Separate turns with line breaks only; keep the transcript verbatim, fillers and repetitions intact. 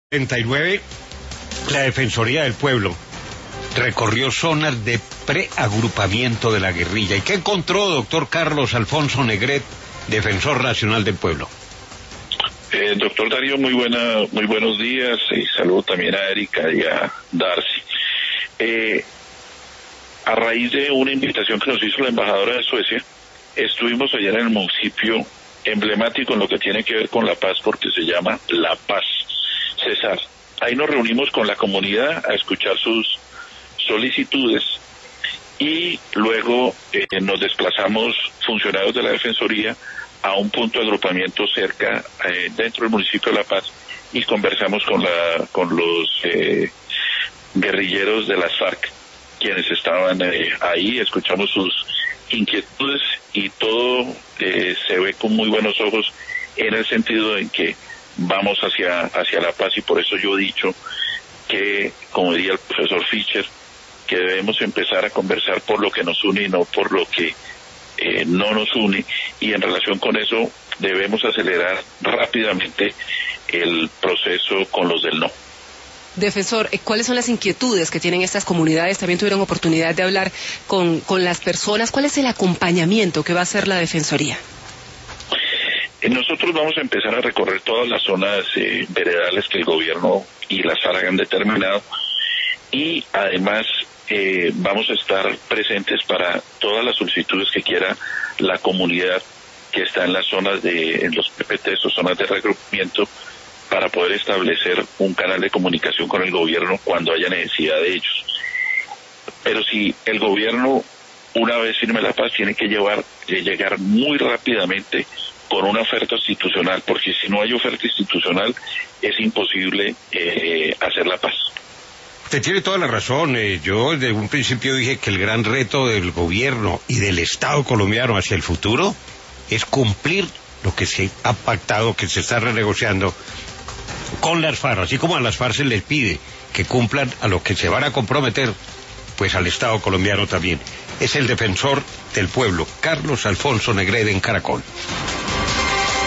treinta y nueve, la Defensoría del Pueblo recorrió zonas de preagrupamiento de la guerrilla. ¿Y qué encontró, doctor Carlos Alfonso Negret, Defensor Nacional del Pueblo?
Eh, doctor Darío, muy buena, muy buenos días y saludo también a Erika y a Darcy. Eh, a raíz de una invitación que nos hizo la embajadora de Suecia, estuvimos allá en el municipio emblemático en lo que tiene que ver con la paz, porque se llama La Paz, Cesar. Ahí nos reunimos con la comunidad a escuchar sus solicitudes y luego eh, nos desplazamos funcionarios de la Defensoría a un punto de agrupamiento cerca, eh, dentro del municipio de La Paz, y conversamos con la con los eh, guerrilleros de las FARC, quienes estaban eh, ahí, escuchamos sus inquietudes y todo eh, se ve con muy buenos ojos en el sentido en que vamos hacia hacia la paz, y por eso yo he dicho que, como diría el profesor Fischer, que debemos empezar a conversar por lo que nos une y no por lo que eh, no nos une, y en relación con eso debemos acelerar rápidamente el proceso con los del no.
Defensor, ¿cuáles son las inquietudes que tienen estas comunidades? También tuvieron oportunidad de hablar con, con las personas. ¿Cuál es el acompañamiento que va a hacer la Defensoría?
Nosotros vamos a empezar a recorrer todas las zonas eh, veredales que el gobierno y las FARC han determinado, y además eh, vamos a estar presentes para todas las solicitudes que quiera la comunidad que está en las zonas de, en los P P Ts o zonas de reagrupamiento, para poder establecer un canal de comunicación con el gobierno cuando haya necesidad de ellos. Pero si el gobierno, una vez firme la paz, tiene que llevar, eh, llegar muy rápidamente con una oferta institucional, porque si no hay oferta institucional es imposible eh, hacer la paz.
Usted tiene toda la razón. Eh, yo desde un principio dije que el gran reto del gobierno y del Estado colombiano hacia el futuro es cumplir lo que se ha pactado, que se está renegociando con las FARC. Así como a las FARC se les pide que cumplan a lo que se van a comprometer, pues al Estado colombiano también. Es el Defensor del Pueblo, Carlos Alfonso Negret, en Caracol.